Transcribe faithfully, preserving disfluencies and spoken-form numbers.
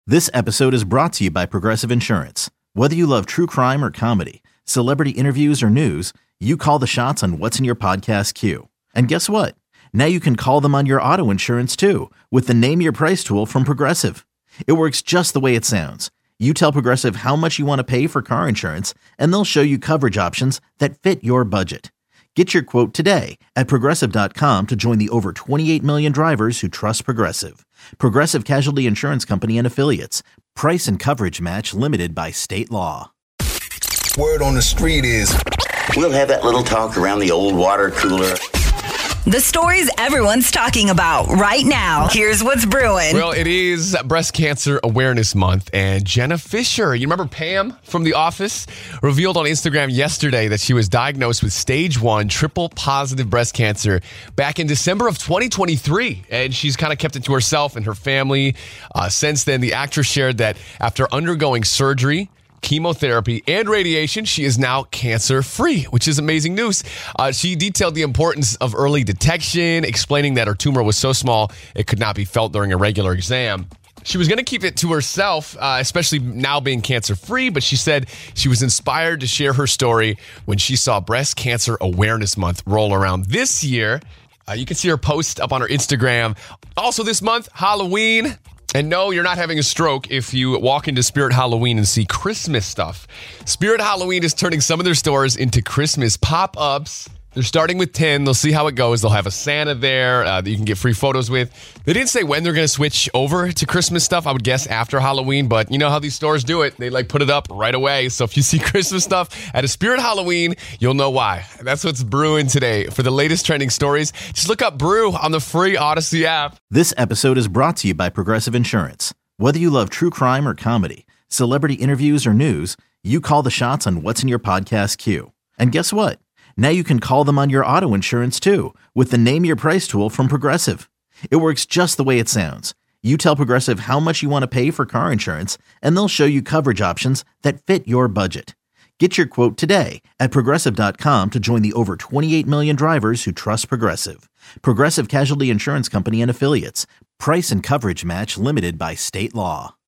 This episode is brought to you by Progressive Insurance. Whether you love true crime or comedy, celebrity interviews or news, you call the shots on what's in your podcast queue. And guess what? Now you can call them on your auto insurance too with the Name Your Price tool from Progressive. It works just the way it sounds. You tell Progressive how much you want to pay for car insurance, and they'll show you coverage options that fit your budget. Get your quote today at Progressive dot com to join the over twenty-eight million drivers who trust Progressive. Progressive Casualty Insurance Company and Affiliates. Price and coverage match limited by state law. Word on the street is we'll have that little talk around the old water cooler. The stories everyone's talking about right now. Here's what's brewing. Well, it is Breast Cancer Awareness Month, and Jenna Fischer, you remember Pam from The Office, revealed on Instagram yesterday that she was diagnosed with stage one triple positive breast cancer back in December of twenty twenty-three, and she's kind of kept it to herself and her family. Uh, since then, the actress shared that after undergoing surgery, chemotherapy, and radiation, she is now cancer-free, which is amazing news. Uh, she detailed the importance of early detection, explaining that her tumor was so small it could not be felt during a regular exam. She was going to keep it to herself, uh, especially now being cancer-free, but she said she was inspired to share her story when she saw Breast Cancer Awareness Month roll around this year. Uh, you can see her post up on her Instagram. Also this month, Halloween. And no, you're not having a stroke if you walk into Spirit Halloween and see Christmas stuff. Spirit Halloween is turning some of their stores into Christmas pop-ups. They're starting with ten. They'll see how it goes. They'll have a Santa there uh, that you can get free photos with. They didn't say when they're going to switch over to Christmas stuff. I would guess after Halloween, but you know how these stores do it. They like put it up right away. So if you see Christmas stuff at a Spirit Halloween, you'll know why. That's what's brewing today. For the latest trending stories, just look up Brew on the free Odyssey app. This episode is brought to you by Progressive Insurance. Whether you love true crime or comedy, celebrity interviews or news, you call the shots on what's in your podcast queue. And guess what? Now you can call them on your auto insurance too with the Name Your Price tool from Progressive. It works just the way it sounds. You tell Progressive how much you want to pay for car insurance, and they'll show you coverage options that fit your budget. Get your quote today at Progressive dot com to join the over twenty-eight million drivers who trust Progressive. Progressive Casualty Insurance Company and Affiliates. Price and coverage match limited by state law.